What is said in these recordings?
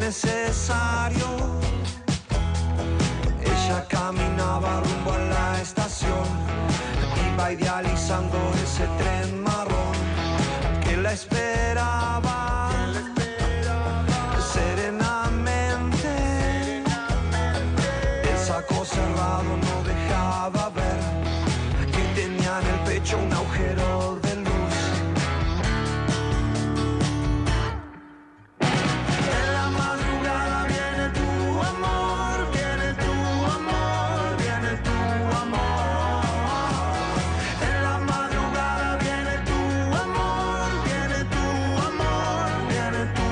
necesario. Ella caminaba rumbo a la estación, iba idealizando ese tren marrón que la esperaba serenamente. El saco cerrado no dejaba ver que tenía en el pecho un agujero de luz. En la madrugada viene tu amor, viene tu amor, viene tu amor. En la madrugada viene tu amor, viene tu amor, viene tu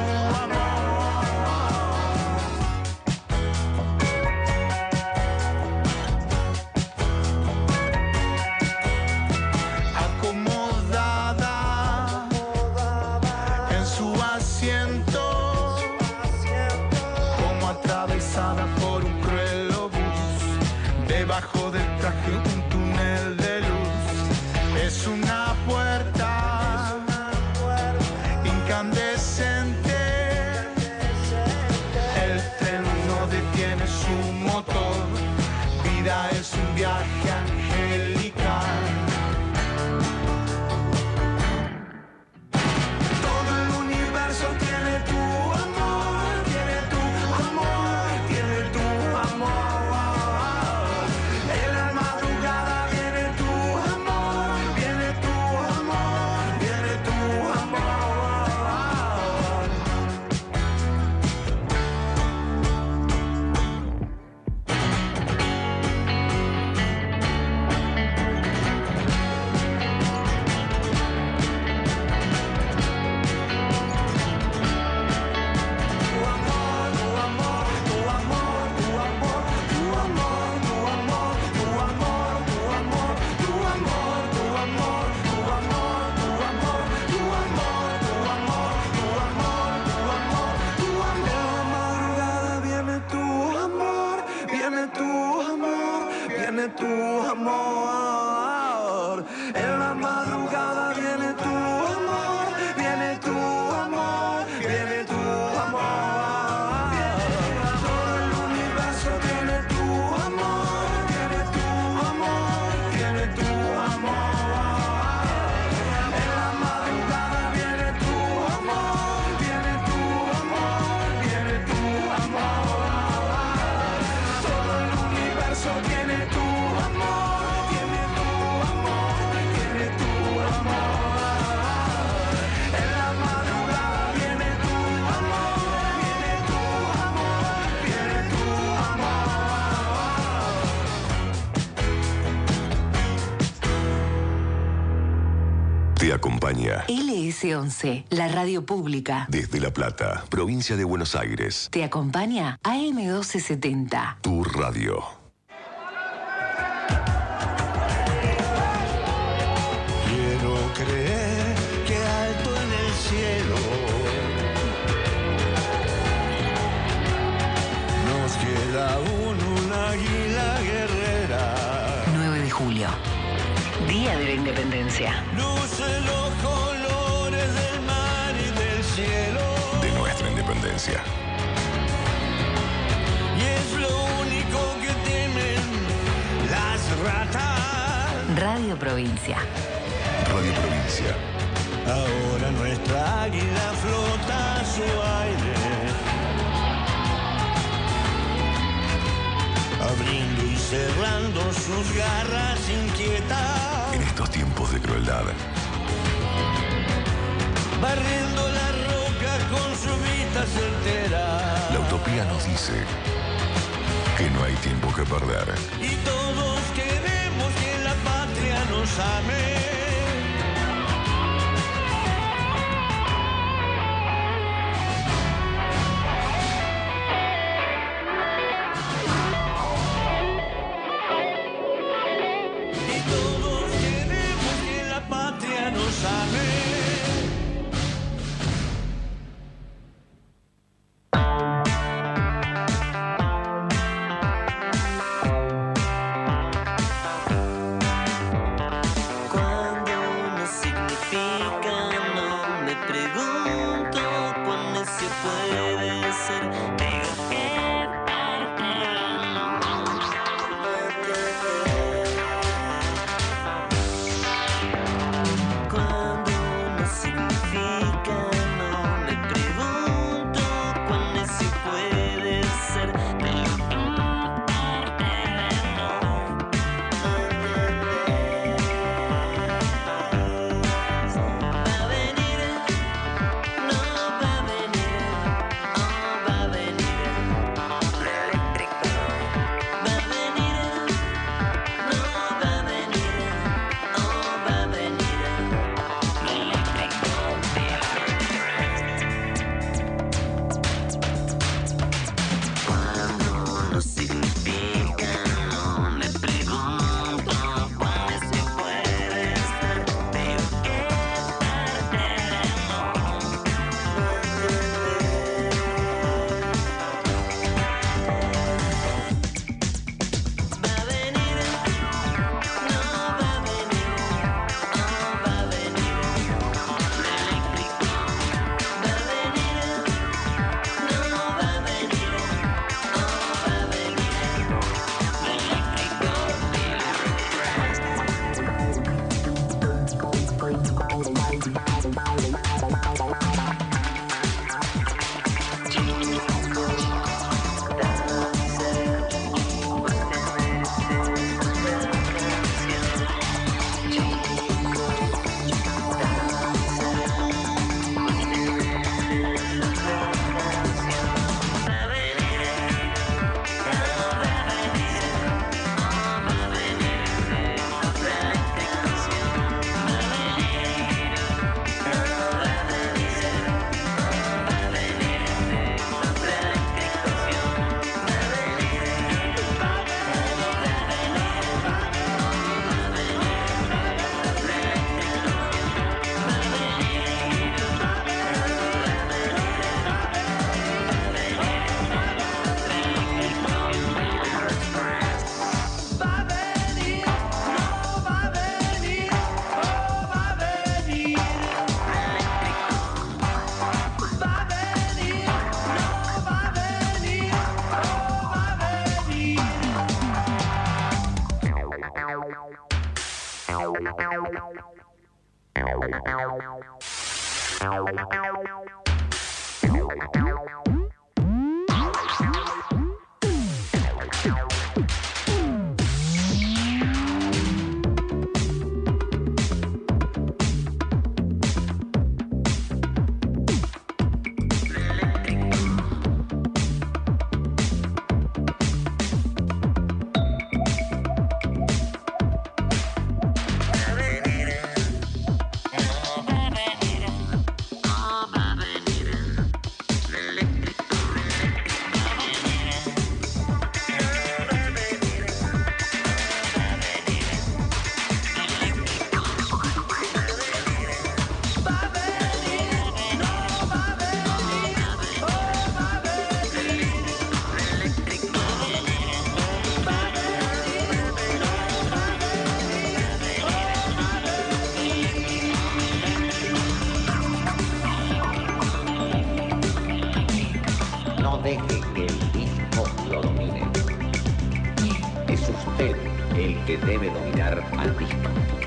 acomodada en su asiento, como atravesada por un cruel obús. Debajo del traje un túnel de luz. Es una puerta incandescente. El tren no detiene su motor. Vida es un viaje angelical. Todo el universo tiene tu amor, tiene tu amor, tiene tu amor. En la madrugada viene tu amor, viene tu amor, viene tu amor. Viene tu amor, en la madrugada viene tu amor, viene tu amor, viene tu amor. Todo el universo tiene tu amor, viene tu amor, viene tu amor. En la madrugada viene tu amor, viene tu amor, viene tu amor. Todo el universo tiene tu amor, tiene tu amor, tiene tu amor. En la madrugada viene tu amor, viene tu amor, viene tu amor. Te acompaña LS11, la radio pública. desde La Plata, provincia de Buenos Aires. Te acompaña AM1270. Tu radio. Quiero creer que alto en el cielo nos queda aún una águila guerrera. 9 de julio, Día de la Independencia. Luce los colores del mar y del cielo. De nuestra independencia. Y es lo único que temen las ratas. Radio Provincia. Radio Provincia. Ahora nuestra águila flota a su aire, abriendo y cerrando sus garras inquietas, En estos tiempos de crueldad, barriendo las rocas con su vista certera. la utopía nos dice que no hay tiempo que perder. Y todos queremos que la patria nos ame. Y todos queremos que la patria nos ame. Que debe dominar al disco.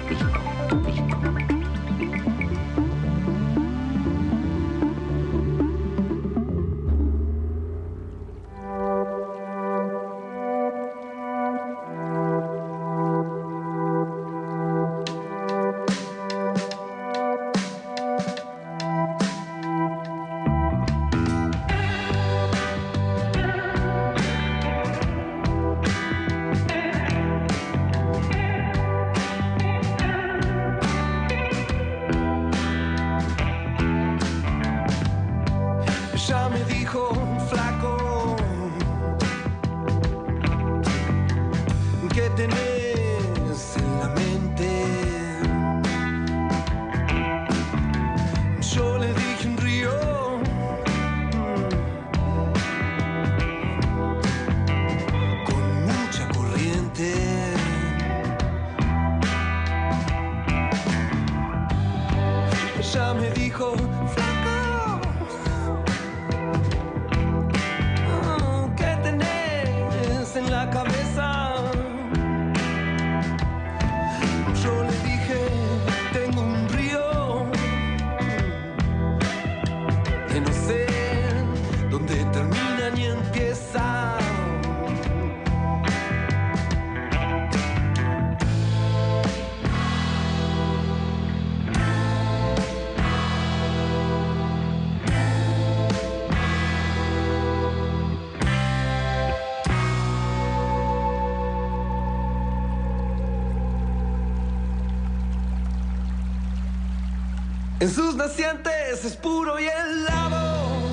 En sus nacientes es puro y helado,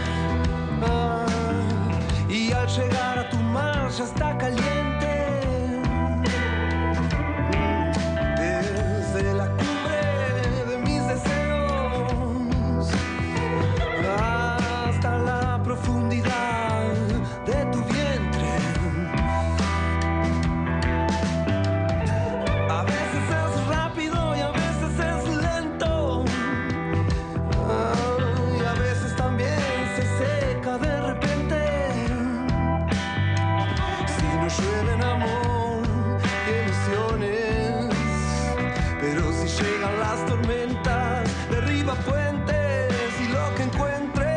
y al llegar a tu mar ya está caliente. Desde la cumbre de mis deseos hasta la profundidad de tu vientre. A veces es rápido y a veces es lento. Y a veces también se seca de repente. Si no llueven amor y ilusiones, pero si llegan las tormentas, derriba puentes y lo que encuentre.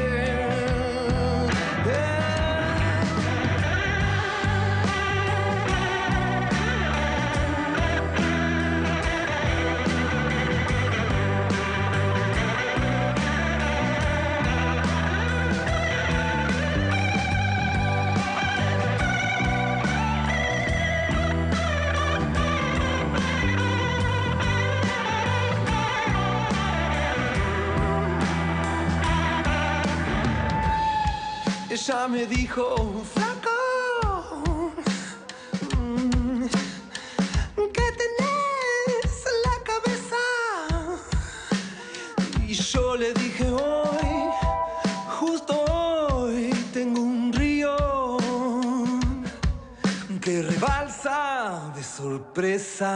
Ella me dijo, flaco, ¿qué tenés en la cabeza? Y yo le dije, hoy, justo hoy, tengo un río que rebalsa de sorpresa.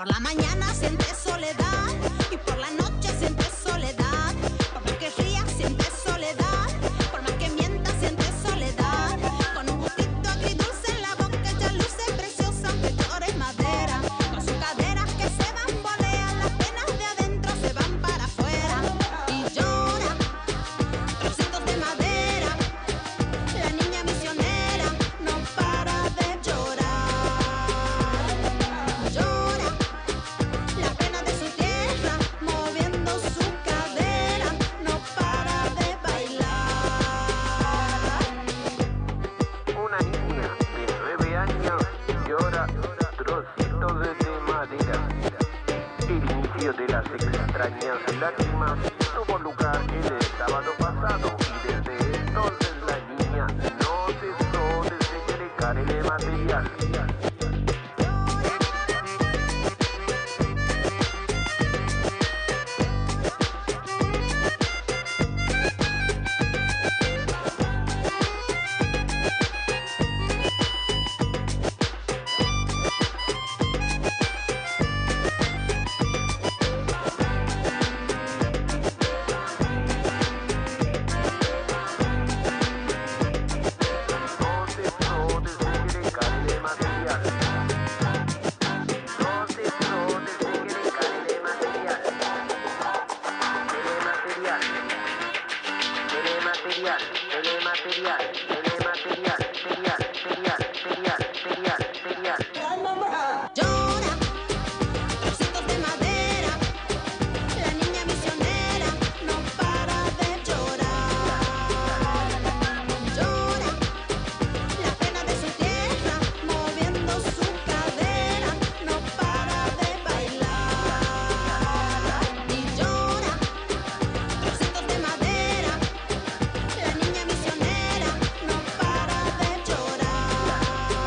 la mañana sientes soledad y por la noche sientes soledad. Por más que rías sientes soledad, por más que mientas sientes soledad. Con un gustito agridulce en la boca ella luce preciosa aunque llore madera. Con sus caderas que se bambolean, las penas de adentro se van para afuera. Y llora, trocitos de madera. La niña misionera no para de llorar. Llora la pena de su tierra, moviendo su cadera, no para de bailar. Una niña de 9 años llora trocitos de madera. El inicio de las extrañas lágrimas tuvo lugar el sábado pasado y desde entonces la niña no cesó de segregar el material. Llora, trocitos de madera. La niña misionera no para de llorar. Llora la pena de su tierra, moviendo su cadera, no para de bailar. Y llora, trocitos de madera. La niña misionera no para de llorar.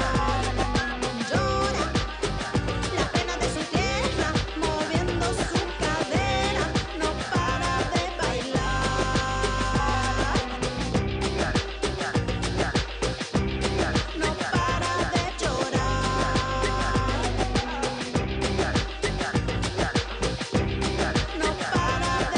Llora la pena de su tierra, moviendo su cadera, no para de bailar. No para de llorar. No para de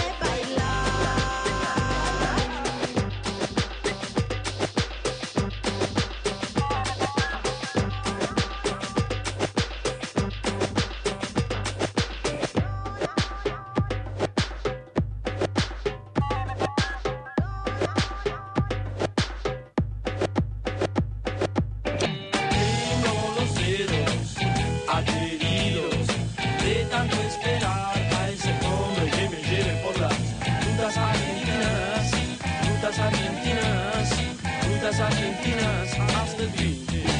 Tengo los dedos adheridos de tanto esperar a ese hombre que me lleve por las rutas argentinas, rutas argentinas, rutas argentinas hasta el fin.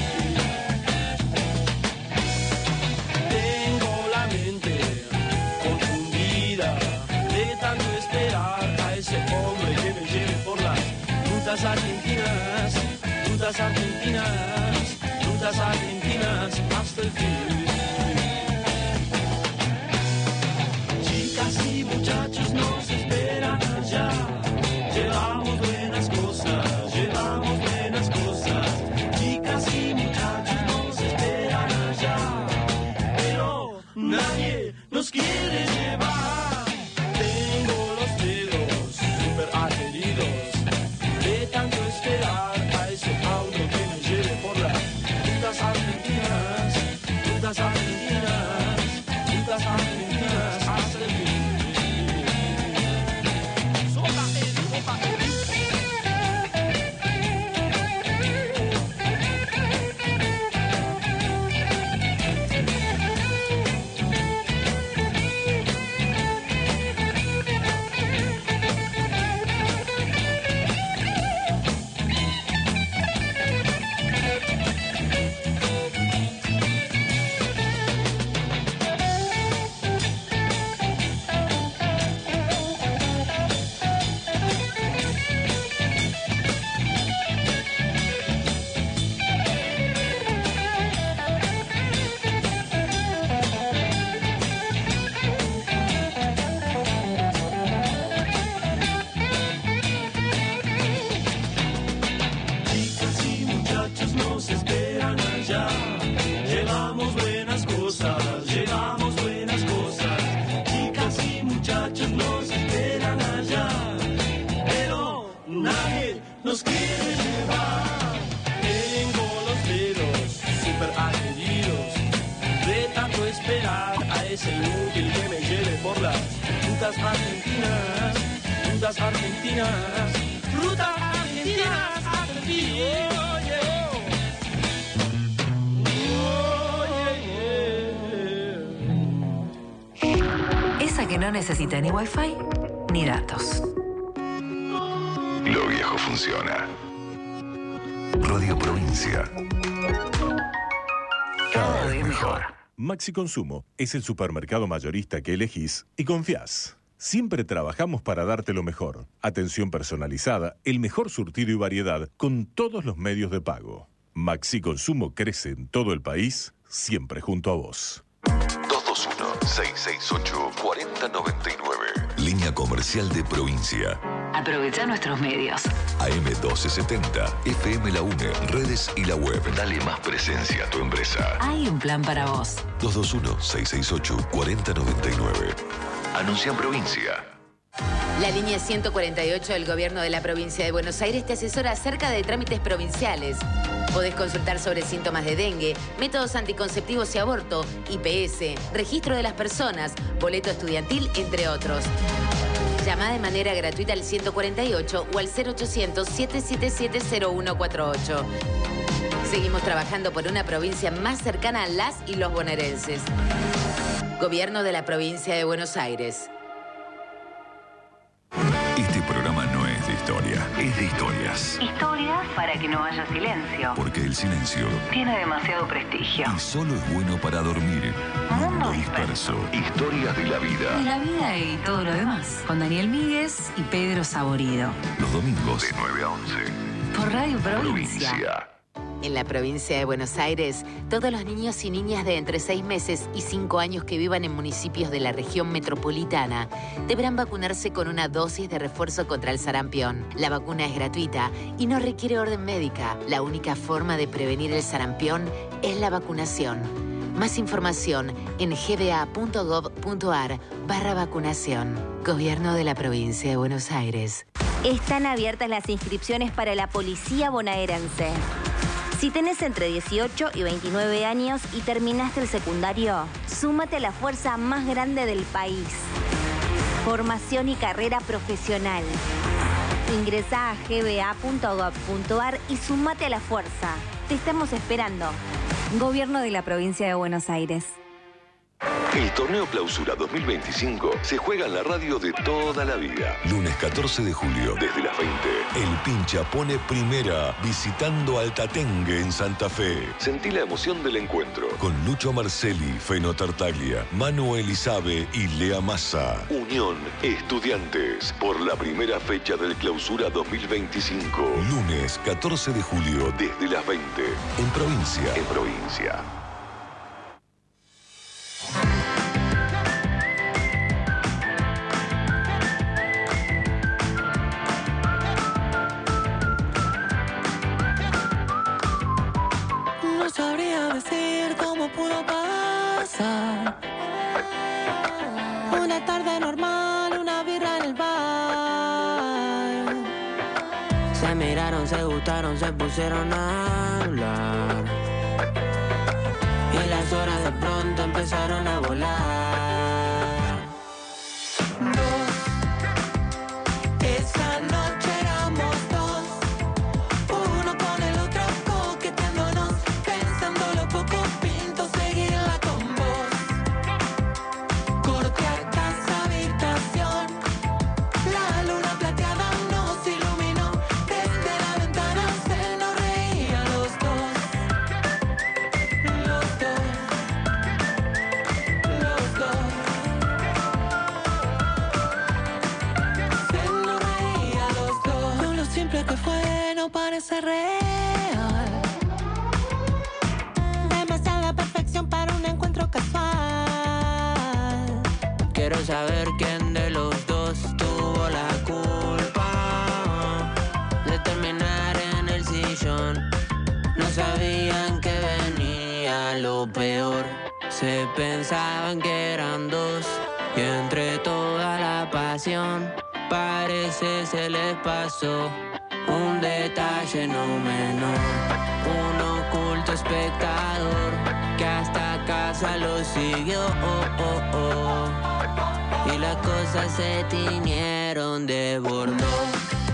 Tengo la mente confundida de tanto esperar a ese hombre que me lleve por las rutas argentinas, rutas argentinas, rutas argentinas hasta el fin. Chicas y muchachos nos esperan allá. Llevamos buenas cosas, llevamos buenas cosas. Chicas y muchachos nos esperan allá. Pero nadie nos quiere llevar. Tengo los dedos super adheridos de tanto esperar a ese auto que me lleve por las rutas argentinas, rutas argentinas, rutas argentinas hasta el fin. nos quiere llevar. Ven con los dedos super adheridos, de tanto esperar a ese inútil que me lleve por las rutas argentinas, rutas argentinas, rutas argentinas, argentinas. Esa que no necesita ni wifi ni datos. Lo viejo funciona. Radio Provincia. Cada vez mejor. Maxi Consumo es el supermercado mayorista que elegís y confías. Siempre trabajamos para darte lo mejor. Atención personalizada, el mejor surtido y variedad con todos los medios de pago. Maxi Consumo crece en todo el país, siempre junto a vos. 221-668-4099. Línea comercial de Provincia. Aprovecha nuestros medios. AM 1270, FM La UNE, redes y la web. Dale más presencia a tu empresa. Hay un plan para vos. 221-668-4099. Anuncia en Provincia. La línea 148 del Gobierno de la Provincia de Buenos Aires te asesora acerca de trámites provinciales. Podés consultar sobre síntomas de dengue, métodos anticonceptivos y aborto, IPS, registro de las personas, boleto estudiantil, entre otros. Llama de manera gratuita al 148 o al 0800-777-0148. Seguimos trabajando por una provincia más cercana a las y los bonaerenses. Gobierno de la Provincia de Buenos Aires. Este programa no es de historia, es de historias. Historias para que no haya silencio. Porque el silencio Tiene demasiado prestigio. y solo es bueno para dormir. Mundo Disperso. Historias de la vida. Y la vida y todo lo demás. Con Daniel Míguez y Pedro Saborido. Los domingos de 9 a 11. Por Radio Provincia. En la provincia de Buenos Aires, todos los niños y niñas de entre 6 meses y 5 años que vivan en municipios de la región metropolitana deberán vacunarse con una dosis de refuerzo contra el sarampión. La vacuna es gratuita y no requiere orden médica. La única forma de prevenir el sarampión es la vacunación. Más información en gba.gov.ar/vacunación. Gobierno de la provincia de Buenos Aires. Están abiertas las inscripciones para la Policía Bonaerense. Si tenés entre 18 y 29 años y terminaste el secundario, súmate a la fuerza más grande del país. Formación y carrera profesional. Ingresá a gba.gov.ar y súmate a la fuerza. Te estamos esperando. Gobierno de la Provincia de Buenos Aires. El torneo Clausura 2025 se juega en la radio de toda la vida. Lunes 14 de julio, desde las 20. El Pincha pone primera, visitando Altatengue en Santa Fe. Sentí la emoción del encuentro. Con Lucho Marcelli, Feno Tartaglia, Manu Elizabe y Lea Massa. Unión Estudiantes, por la primera fecha del Clausura 2025. Lunes 14 de julio, desde las 20. En Provincia. En Provincia. No sabría decir cómo pudo pasar. Una tarde normal, una birra en el bar. Se miraron, se gustaron, se pusieron a hablar. Y las horas de pronto empezaron a volar. Dos. Esa noche éramos dos. Uno con el otro coqueteándonos, pensando lo poco pinto seguirla con vos. Corte a casa, habitación. La luna plateada nos iluminó. Desde la ventana se nos reía los dos. Los dos. Los dos. Se nos reía los dos. Con lo simple que fue no parece real. Demasiada perfección para un encuentro casual. Quiero saber quién de los dos tuvo la culpa de terminar en el sillón. No sabían que venía lo peor. Se pensaban que eran dos. Y entre toda la pasión parece se les pasó un detalle no menor, un oculto espectador que hasta casa lo siguió, y las cosas se tiñeron de bordón.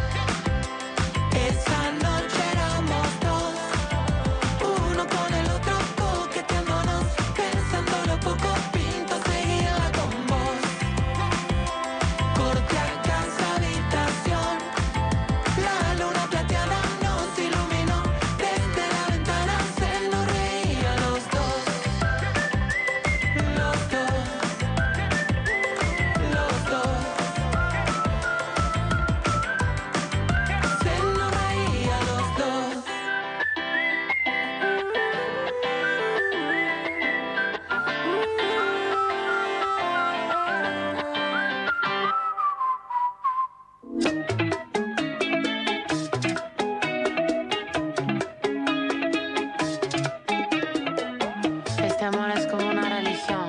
Esa noche éramos dos, uno con el otro coqueteándonos, pensando lo poco pinto seguirla con vos. Corte a casa, habitación, la luna plateada nos iluminó, desde la ventana se nos reía los dos, los dos, los dos. Se nos reía los dos. Este amor es como una religión.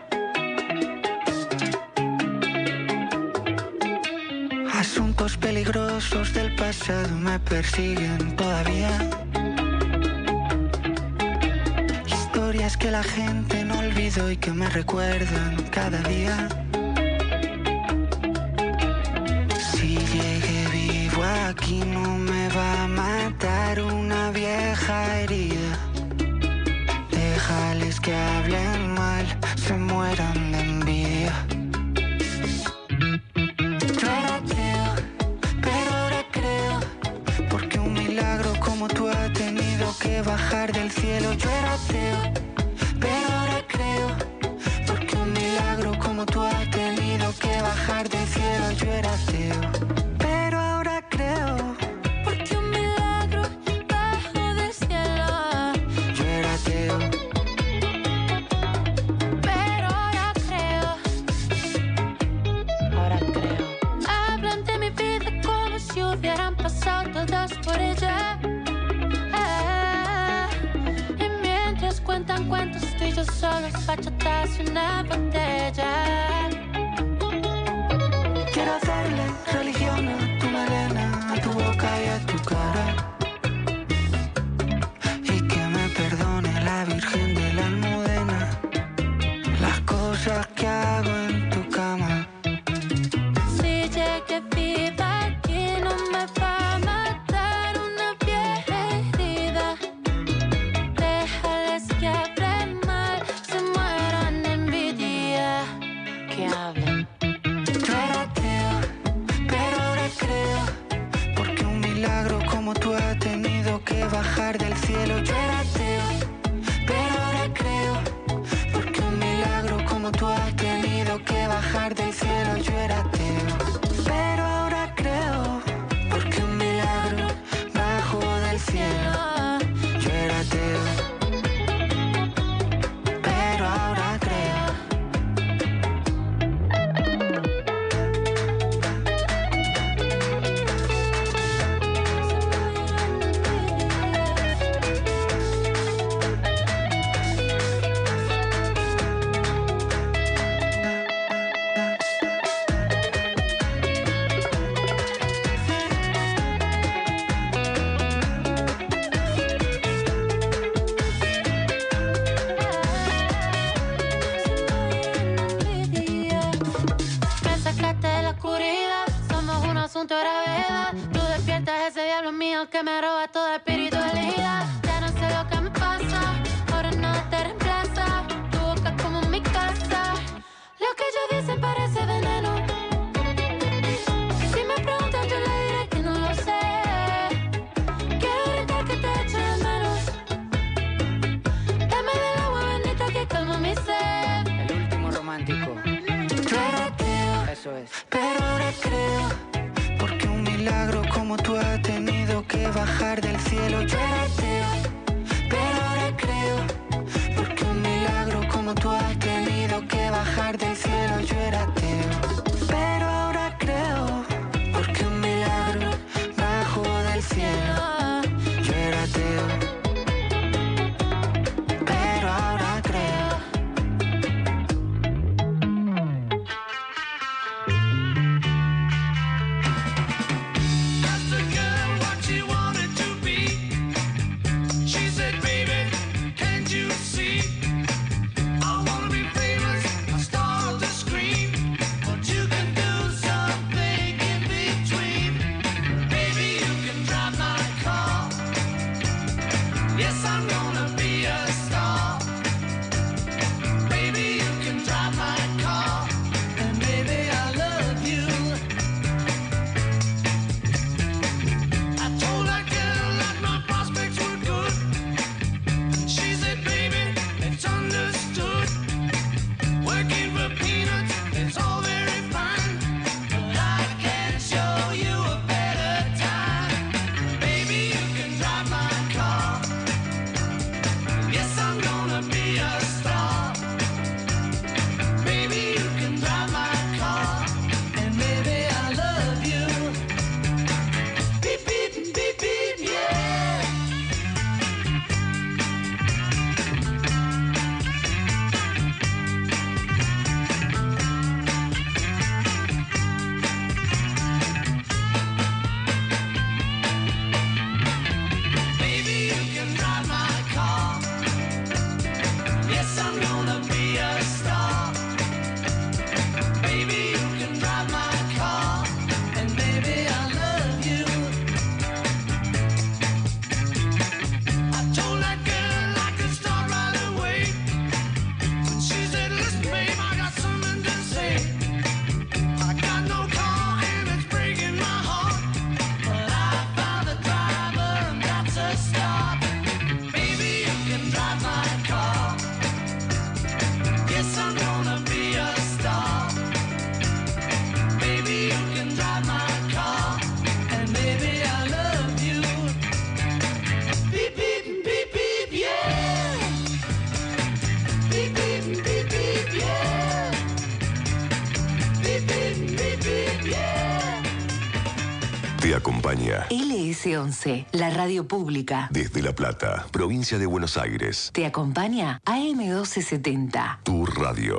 Asuntos peligrosos del pasado me persiguen todavía. Historias que la gente no olvidó y que me recuerdan cada día. Si llegué vivo aquí no me va a matar una vieja herida. Déjales que hablen mal, se mueran de envidia. Yo era ateo, pero ahora creo, porque un milagro como tú ha tenido que bajar del cielo. Yo era ateo, pero ahora creo, porque un milagro como tú ha tenido que bajar del cielo. Yo era ateo, pero ahora creo, porque un milagro bajó del cielo. Yo era ateo, Pero ahora creo. Hablan de mi vida como si hubieran pasado todas por ella. Y mientras cuentan cuentos, tú y yo solos, bachatas y una botella. quiero hacerle religión a tu melena, a tu boca y a tu cara. Y que me perdone la Virgen de la Almudena las cosas que hago en tu cama. Si llegué viva aquí no me va a matar una vieja herida. Déjales que hablen mal, se mueran de envidia. Que hablen. Yo era ateo, pero ahora creo, porque un milagro como tú ha tenido que bajar del cielo. Yo era ateo, pero ahora creo, porque un milagro como tú ha tenido que bajar del cielo. Yo era ateo, pero ahora creo, porque un milagro bajó del cielo. Yo era ateo, pero ahora creo. Me sacaste de la oscuridad, somos un asunto de gravedad. Tú despiertas ese diablo mío que me roba toda espiritualidad. Ya no sé lo que me pasa, ahora nada te reemplaza. Tu boca es como mi casa, lo que ellos dicen parece veneno. Si me preguntan yo le diré que no lo sé. Quiero gritar que te echo de menos. Dame del agua bendita que calma mi sed. El último romántico. Yo era ateo, Eso es. pero ahora creo, porque un milagro como tú ha tenido que bajar del cielo. Yo era ateo, pero ahora creo, porque un milagro como tú ha tenido que bajar del cielo. Yo era ateo, pero ahora creo, porque un milagro bajó del cielo. Yo era ateo, pero ahora creo. Te acompaña LS11, la radio pública. desde La Plata, provincia de Buenos Aires. Te acompaña AM1270. Tu radio.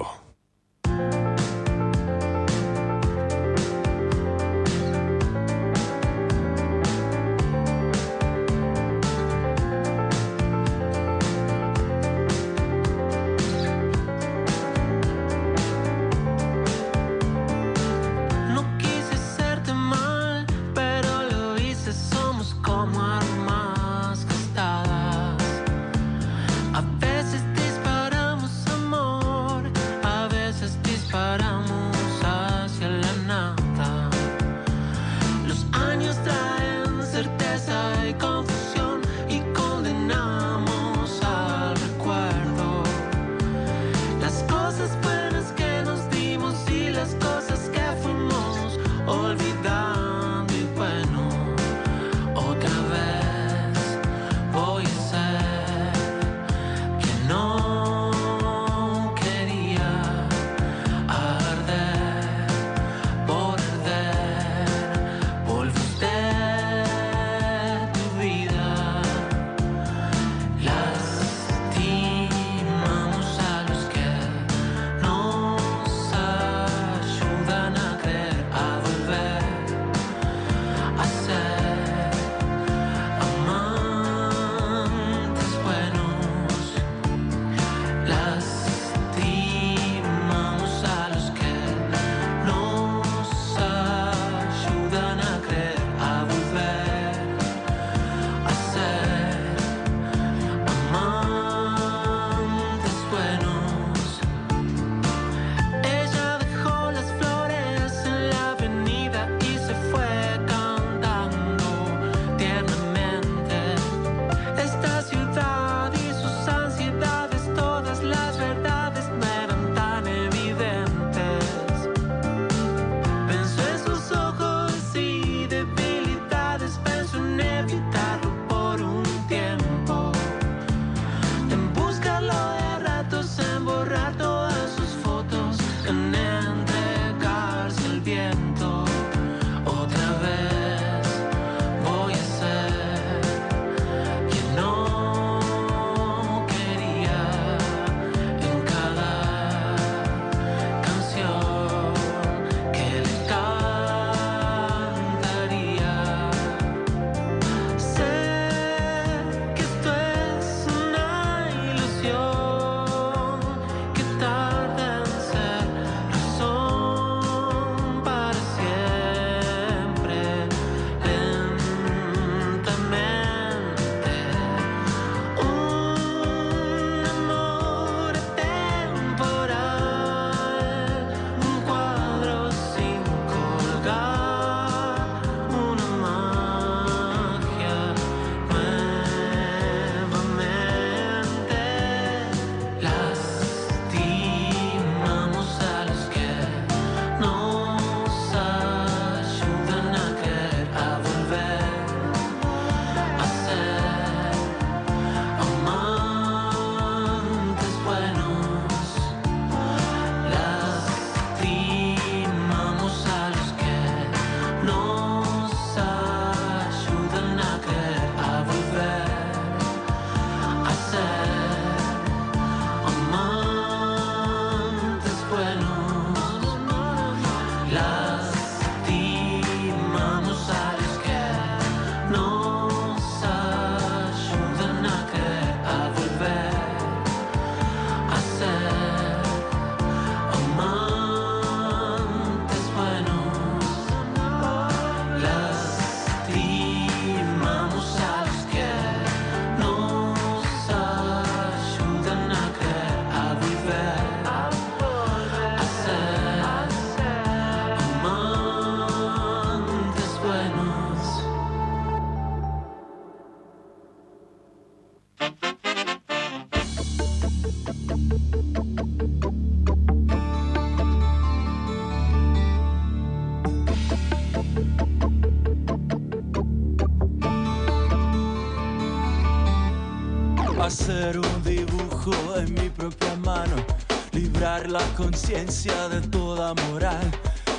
Hacer un dibujo en mi propia mano, librar la conciencia de toda moral,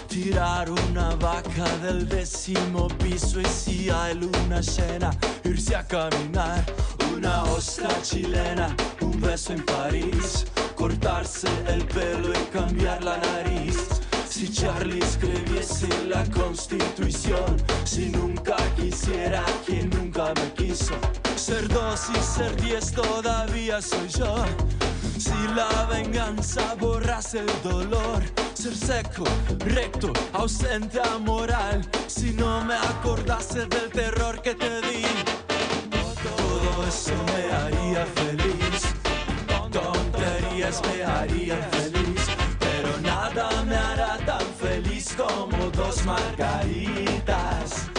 tirar una vaca del 10º piso y si hay luna llena, irse a caminar, una ostra chilena, un beso en París, cortarse el pelo y cambiar la nariz. Si Charlie escribiese la Constitución, si nunca quisiera quien nunca me quiso, ser 2 y ser 10 todavía soy yo. Si la venganza borrase el dolor, ser seco, recto, ausente, amoral, si no me acordase del terror que te di. Todo eso me haría feliz, tonterías me harían feliz, pero nada me hará tan feliz como 2 margaritas.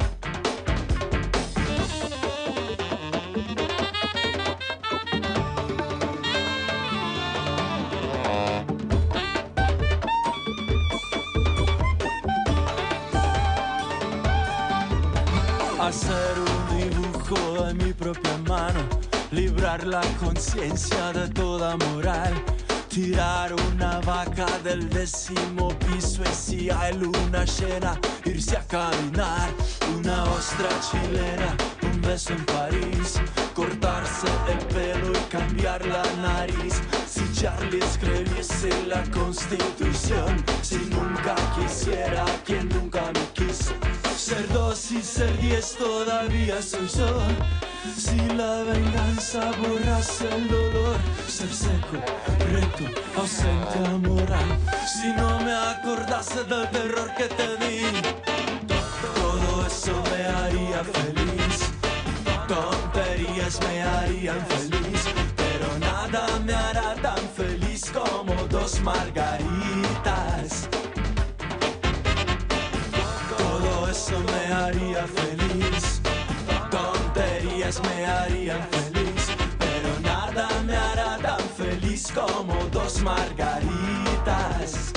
Hacer un dibujo en mi propia mano, librar la conciencia de toda moral, tirar una vaca del 10º piso y si hay luna llena, irse a caminar, una ostra chilena, un beso en París, cortarse el pelo y cambiar la nariz. Si Charlie escribiese la Constitución, si nunca quisiera quien nunca me quiso, ser 2 y ser 10 todavía soy yo. Si la venganza borrase el dolor, ser seco, recto, ausente, amoral, si no me acordase del terror que te di. Todo eso me haría feliz, tonterías me harían feliz, pero nada me hará tan feliz como 2 margaritas. Todo eso me haría feliz, tonterías me harían feliz, pero nada me hará tan feliz como 2 margaritas.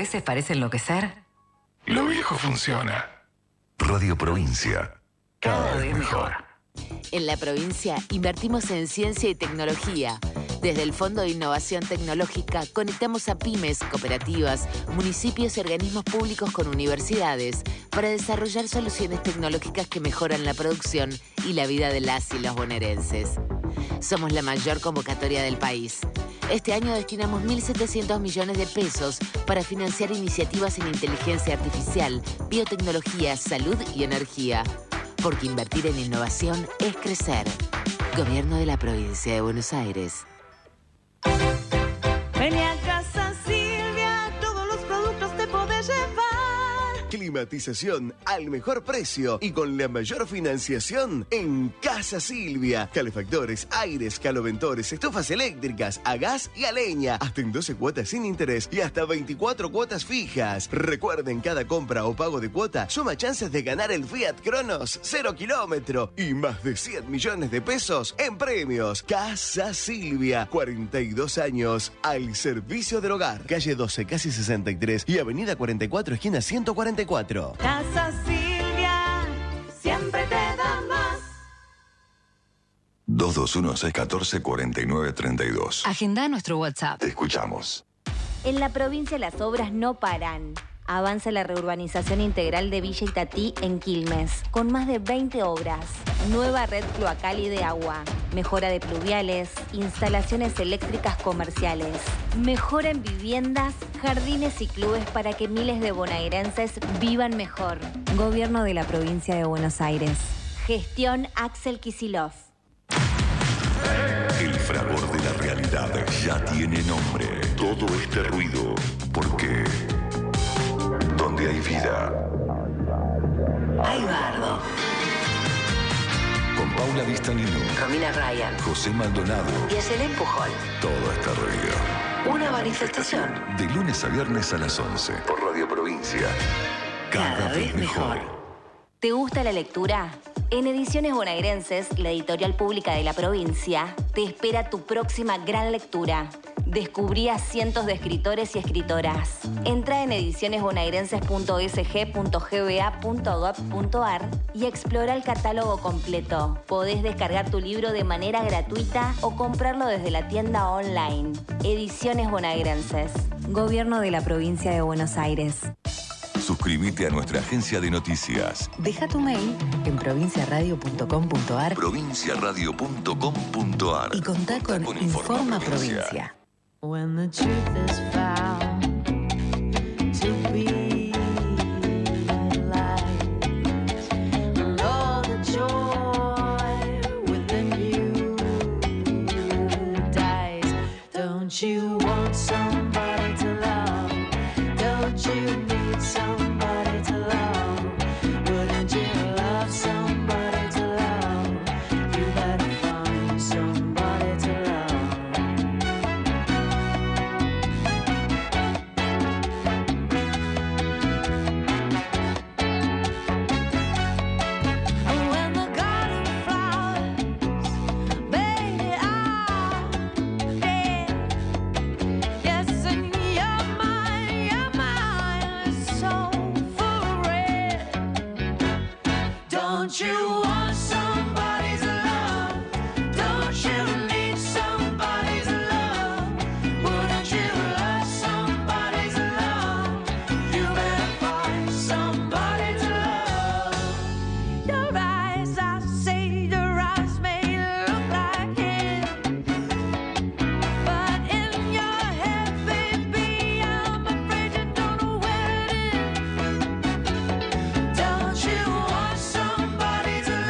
veces parece enloquecer, Lo viejo funciona. Radio Provincia. Cada vez mejor. En la provincia invertimos en ciencia y tecnología. Desde el Fondo de Innovación Tecnológica conectamos a pymes, cooperativas, municipios y organismos públicos con universidades para desarrollar soluciones tecnológicas que mejoran la producción y la vida de las y los bonaerenses. Somos la mayor convocatoria del país. Este año destinamos 1.700 millones de pesos para financiar iniciativas en inteligencia artificial, biotecnología, salud y energía. Porque invertir en innovación es crecer. Gobierno de la Provincia de Buenos Aires. Ven a Casa Silvia, todos los productos te podés llevar. Climatización al mejor precio y con la mayor financiación en Casa Silvia. Calefactores, aires, caloventores, estufas eléctricas, a gas y a leña. Hasta en 12 cuotas sin interés y hasta 24 cuotas fijas. Recuerden, cada compra o pago de cuota suma chances de ganar el Fiat Cronos 0 kilómetro y más de 100 millones de pesos en premios. Casa Silvia, 42 años al servicio del hogar. Calle 12, casi 63 y Avenida 44, esquina 144. Casa Silvia, siempre te da más. 221-614-4932. Agenda nuestro WhatsApp. Te escuchamos. En la provincia las obras no paran. Avanza la reurbanización integral de Villa Itatí en Quilmes, con más de 20 obras. Nueva red cloacal y de agua, mejora de pluviales, instalaciones eléctricas comerciales, mejora en viviendas, jardines y clubes para que miles de bonaerenses vivan mejor. Gobierno de la Provincia de Buenos Aires. Gestión Axel Kicillof. El fragor de la realidad ya tiene nombre. Todo este ruido, porque donde hay vida, Hay bardo. con Paula Vistanino, Romina Ryan. José Maldonado, Y Ayelen Pujol. todo está ruido. Una manifestación. De lunes a viernes a las 11 por Radio Provincia. Cada vez mejor. ¿Te gusta la lectura? En Ediciones Bonaerenses, la editorial pública de la provincia, te espera tu próxima gran lectura. Descubrí a cientos de escritores y escritoras. Entra en edicionesbonaerenses.sg.gba.gov.ar y explora el catálogo completo. Podés descargar tu libro de manera gratuita o comprarlo desde la tienda online. Ediciones Bonaerenses. Gobierno de la Provincia de Buenos Aires. Suscríbete a nuestra agencia de noticias. Deja tu mail en provinciaradio.com.ar provinciaradio.com.ar y contá con Informa Provincia. When the truth is found to be lies, and all the joy within you dies. Don't you want somebody to love? Don't you need somebody to love? Wouldn't you love somebody to love? You better find somebody to love. When the garden flowers, baby, are dead. Yes, and your mind is so full of red. Don't you want somebody's love? Don't you need somebody's love? Wouldn't you love somebody's love? You better find somebody to love. Your eyes, I say your eyes may look like him, but in your head, baby, I'm afraid you don't know where it is. Don't you want somebody to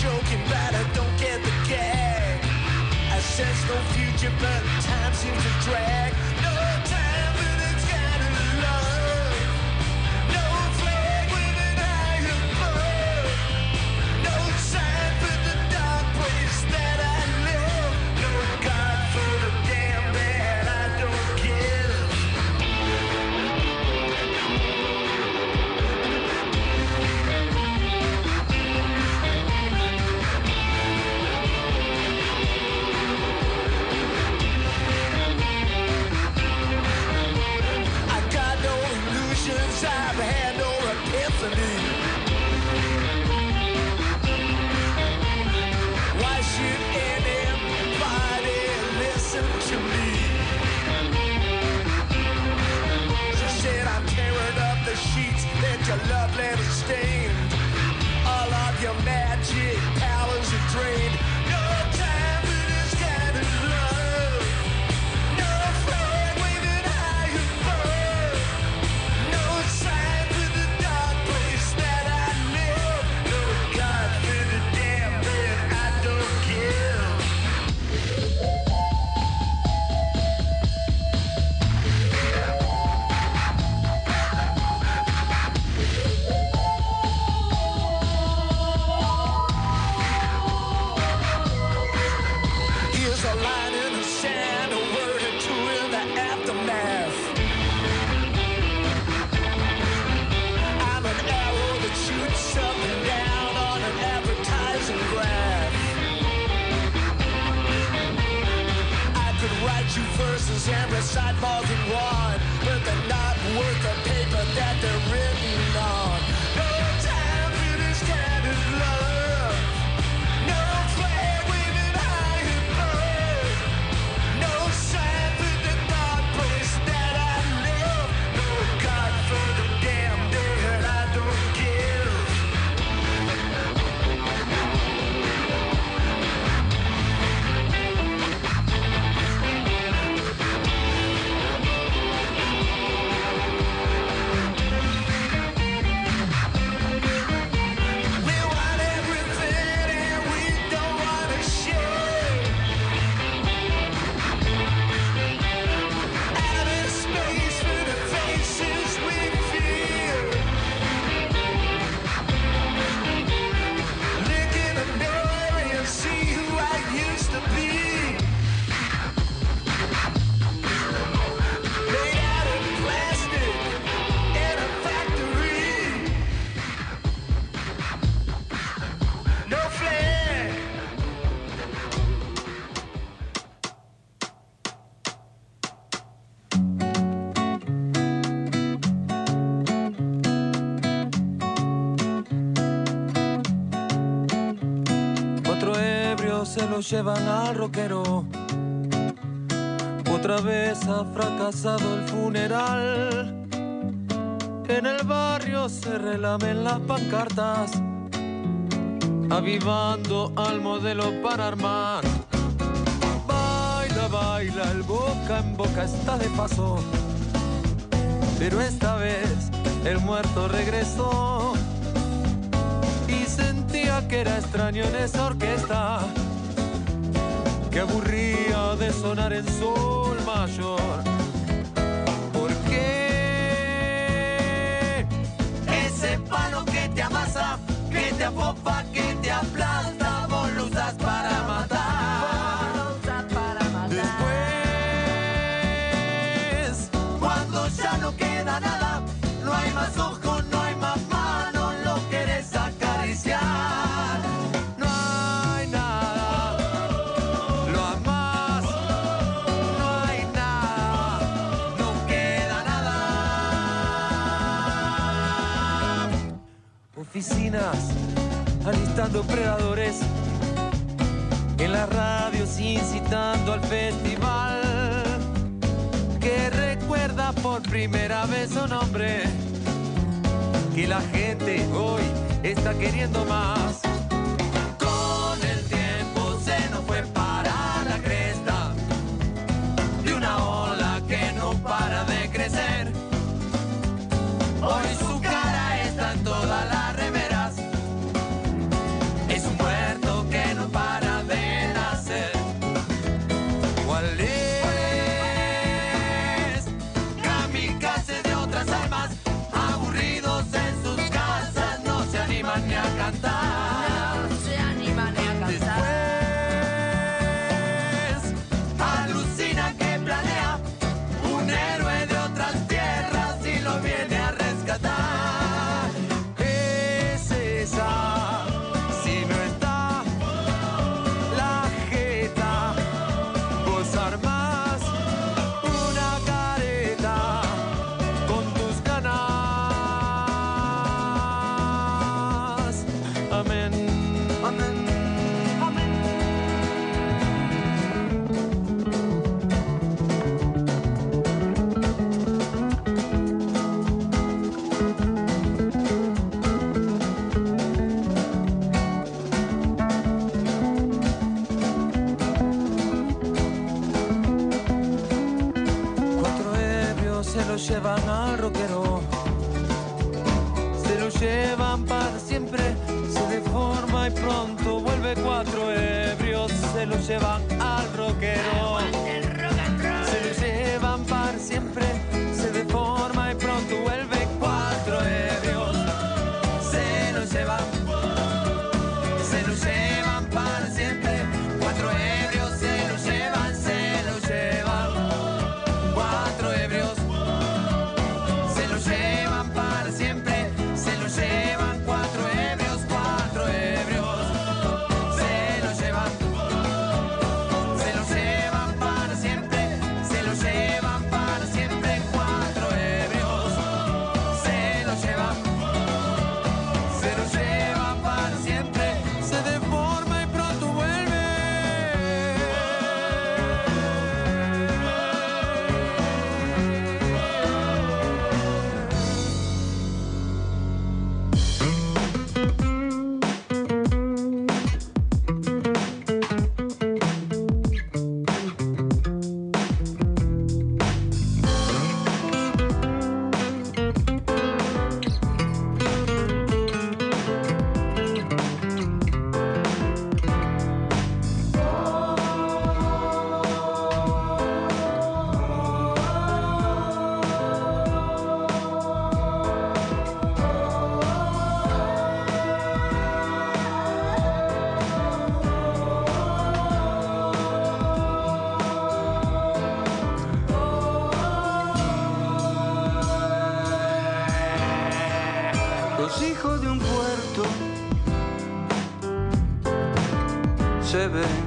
joking, but I don't get the gag. I sense no future, but time seems to drag. No time for this kind of love. No flag waving high above. No sign for the dark place that I live. No God for the damn that I don't give. I got no illusions, I've had no epiphany. Why should anybody listen to me? She said I'm tearing up the sheets that your love letter stained. All of your magic powers are drained. No time for this kind of love. No flag waving high above. No sign for the dark place that I live. No God for the damn that I don't give. Here's a line in the sand, a word or two in the aftermath. I'm an arrow that shoots up and down on an advertising graph. I could write you verses and recite more than one, but they're not worth the paper that they're written on. No time for this kind of love. No flag waving high above. No sign for the dark place that I live. No God for the damn that I don't give. We want everything and we don't want to share. Outer space for the faces we fear. Look in the mirror and see who I used to be. Made out of plastic in a factory. No flag. Otro ebrio se lo llevan al rockero. Otra vez ha fracasado el funeral. En el barrio se relamen las pancartas, avivando al modelo para armar. Baila, baila, el boca en boca está de paso. Pero esta vez el muerto regresó y sentía que era extraño en esa orquesta que aburría de sonar en sol mayor. ¿Por qué? Ese palo que te amasa, que te apopa, que te aplasta, vos lo usas para matar. Después, cuando ya no queda nada, no hay más ojos, no hay más manos, lo querés acariciar. No hay nada, lo amás, no hay nada, no queda nada. Oficinas alistando predadores, en las radios incitando al festival, que recuerda por primera vez su nombre, que la gente hoy está queriendo más. Con el tiempo se nos fue para la cresta de una ola que no para de crecer. Hoy su cara está en todas las remeras, es un muerto llevan al rockero, se lo llevan para siempre, se deforma y pronto vuelve 4 ebrios, se lo llevan al rockero, se lo llevan para siempre, se deforma y pronto vuelve 4 ebrios, se lo llevan para siempre, 4 ebrios, se lo llevan 4 ebrios, se lo llevan para siempre, se lo llevan 4 ebrios, 4 ebrios, se lo llevan para siempre, se lo llevan para siempre, 4 ebrios, se lo llevan para siempre, se deforma y pronto vuelve. Los hijos de un puerto se ven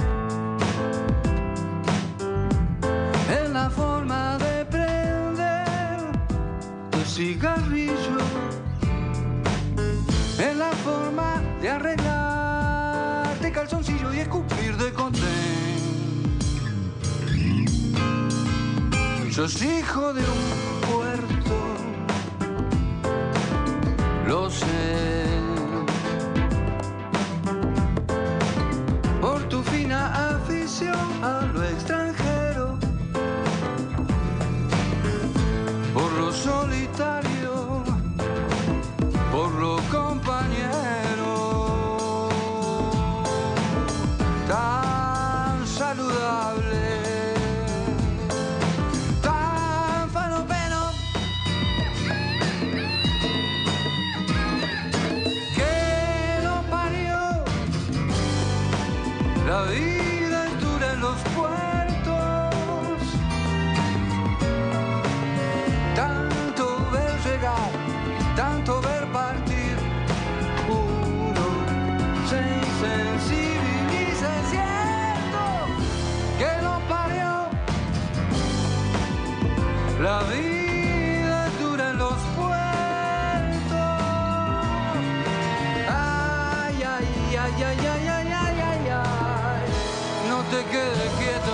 en la forma de prender tu cigarrillo, en la forma de arreglarte calzoncillo y escupir de contento. Sos hijo de un puerto, lo sé, por tu fina afición a lo extranjero, por lo solitario, por lo compañero, tan saludable, tan fanopeno, que lo parió. La vida es dura en los puertos, tanto ver llegar, tanto ver partir, uno se insensibiliza, es cierto que lo parió. La vida es dura en los puertos, ay, ay, ay, ay, ay, ay, ay, ay, ay. No te quedes quieto.